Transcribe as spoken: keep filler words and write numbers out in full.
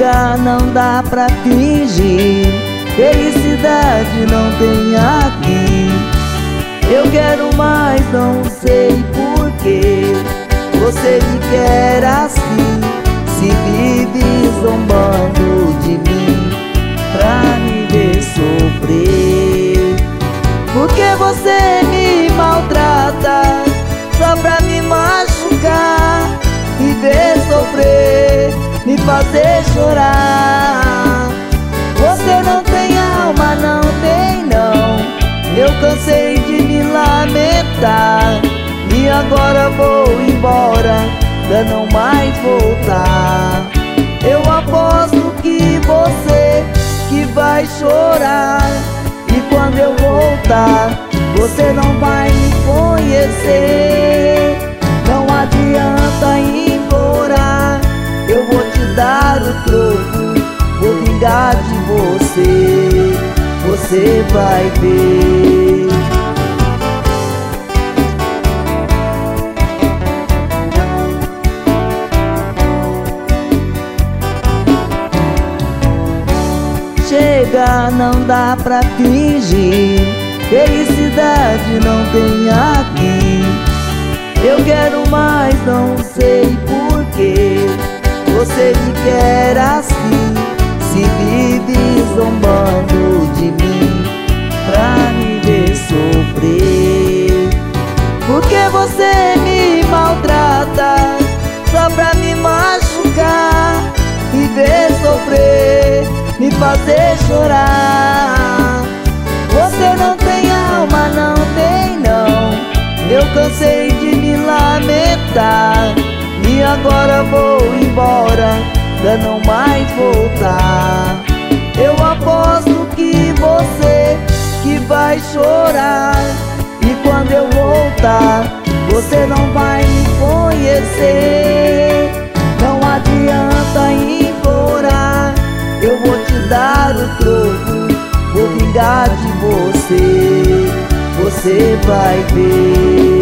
Chega, não dá pra fingir, felicidade não tem aqui. Eu quero mais, não sei porquê. Você me quer assim, se vive zombando de mim pra me ver sofrer. Porque você me maltrata só pra me machucar, me ver sofrer, me fazer chorar. Você não tem alma, não tem não. Eu cansei de me lamentar e agora vou embora pra não mais voltar. Eu aposto que você que vai chorar, e quando eu voltar você não vai me conhecer. Não adianta implorar, eu vou te dar o troco, vou vingar de você, você vai ver. Chega, não dá pra fingir, felicidade não tem aqui. Eu quero mais, não sei porquê. Você me quer assim, se vive zombando de mim pra me ver sofrer. Porque você me maltrata só pra me machucar, me ver sofrer, me fazer chorar. Você não tem alma, não tem não. Eu cansei de me lamentar e agora vou embora pra não mais voltar. Eu aposto que você que vai chorar, e quando eu voltar você não vai me conhecer. Não adianta implorar, eu vou te dar o troco, vou vingar de você, você vai ver.